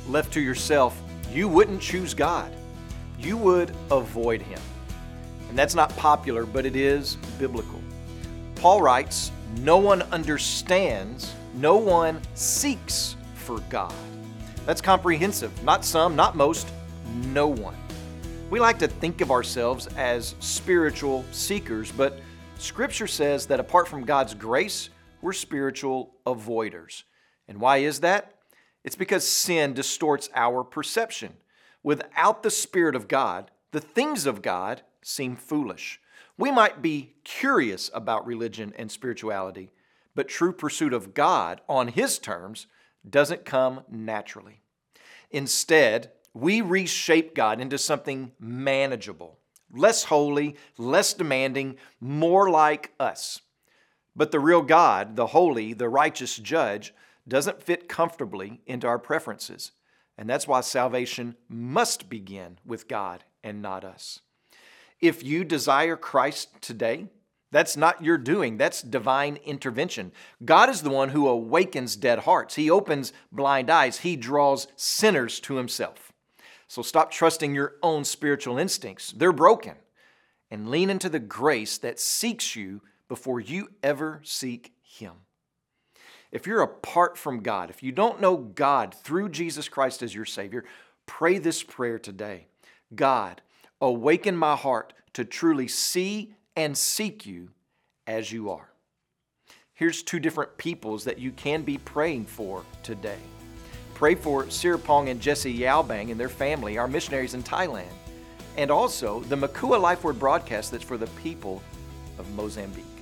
left to yourself, you wouldn't choose God. You would avoid Him. And that's not popular, but it is biblical. Paul writes, no one understands, no one seeks for God. That's comprehensive. Not some, not most, no one. We like to think of ourselves as spiritual seekers, but Scripture says that apart from God's grace, we're spiritual avoiders. And why is that? It's because sin distorts our perception. Without the Spirit of God, the things of God seem foolish. We might be curious about religion and spirituality, but true pursuit of God on His terms doesn't come naturally. Instead, we reshape God into something manageable, less holy, less demanding, more like us. But the real God, the holy, the righteous judge, doesn't fit comfortably into our preferences. And that's why salvation must begin with God and not us. If you desire Christ today, that's not your doing. That's divine intervention. God is the one who awakens dead hearts. He opens blind eyes. He draws sinners to Himself. So stop trusting your own spiritual instincts. They're broken. And lean into the grace that seeks you before you ever seek Him. If you're apart from God, if you don't know God through Jesus Christ as your Savior, pray this prayer today. God, awaken my heart to truly see and seek You as You are. Here's two different peoples that you can be praying for today. Pray for Sirapong and Jesse Yaobang and their family, our missionaries in Thailand, and also the Makua Life Word broadcast that's for the people of Mozambique.